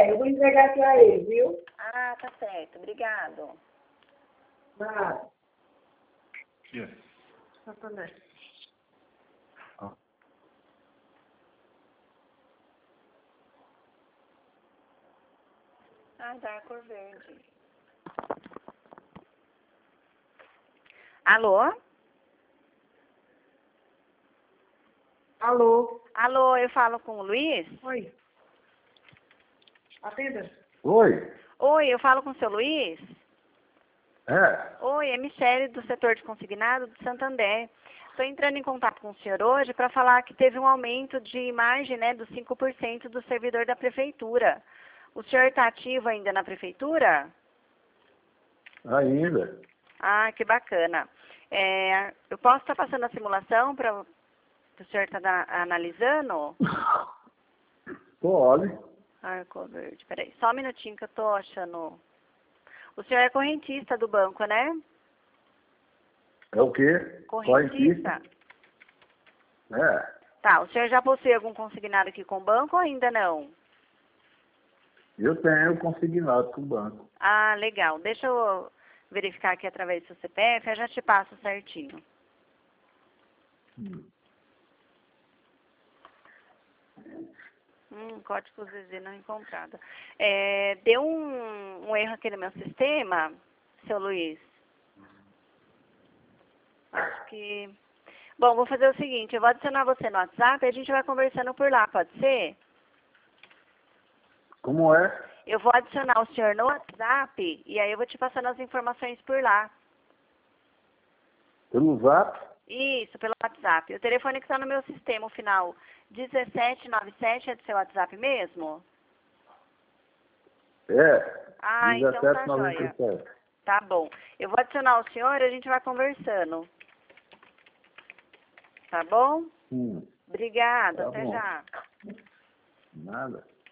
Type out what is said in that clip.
bem, eu vou entregar aqui a ele, viu? Ah, tá certo. Obrigado. Nada. Yes. Santander. Ah, tá, cor verde. Alô? Alô? Alô, eu falo com o Luiz? Oi. Atenda. Oi. Oi, eu falo com o seu Luiz? É. Oi, é Michele do setor de consignado do Santander. Estou entrando em contato com o senhor hoje para falar que teve um aumento de margem, né, dos 5% do servidor da prefeitura. O senhor está ativo ainda na prefeitura? Ainda. Ah, que bacana. Eu posso estar passando a simulação para o senhor estar analisando? Pode. Ah, cor verde. Peraí, só um minutinho que eu estou achando. O senhor é correntista do banco, né? É o quê? Correntista? É. Tá, o senhor já possui algum consignado aqui com o banco ou ainda não? Eu tenho consignado com o banco. Ah, legal. Deixa eu verificar aqui através do seu CPF, eu já te passo certinho. Código ZZ não encontrado. Deu um erro aqui no meu sistema, seu Luiz. Acho que... Bom, vou fazer o seguinte, eu vou adicionar você no WhatsApp e a gente vai conversando por lá, pode ser? Como é? Eu vou adicionar o senhor no WhatsApp e aí eu vou te passando as informações por lá. Pelo Zap? Isso, pelo WhatsApp. O telefone que está no meu sistema, o final 1797, é do seu WhatsApp mesmo? É. Ah, então tá 17,97. joia. Tá bom. Eu vou adicionar o senhor e a gente vai conversando. Tá bom? Obrigada, Tá até bom. já. Nada.